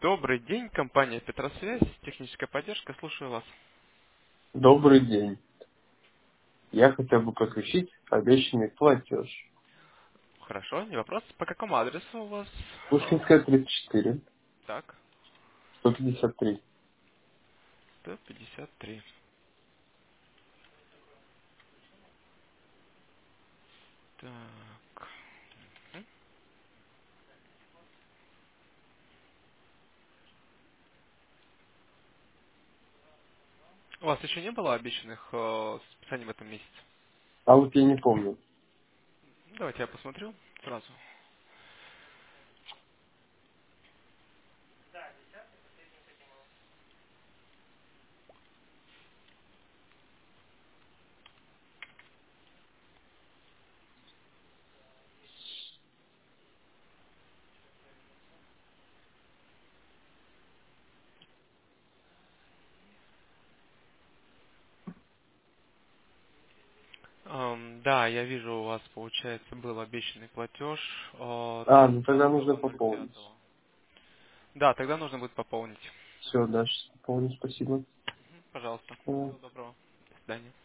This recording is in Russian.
Добрый день, компания Петросвязь, техническая поддержка, слушаю вас. Добрый день. Я хотел бы подключить обещанный платеж. Хорошо, не вопрос. По какому адресу у вас? Пушкинская, 34, Так, 153. 153. Так. У вас еще не было обещанных списаний в этом месяце? А вот я не помню. Давайте я посмотрю сразу. Да, я вижу, у вас, получается, был обещанный платеж Ну тогда нужно 30.05. пополнить. Да, тогда нужно будет пополнить. Все, дальше пополню, спасибо. Пожалуйста. Э, Всего доброго. До свидания.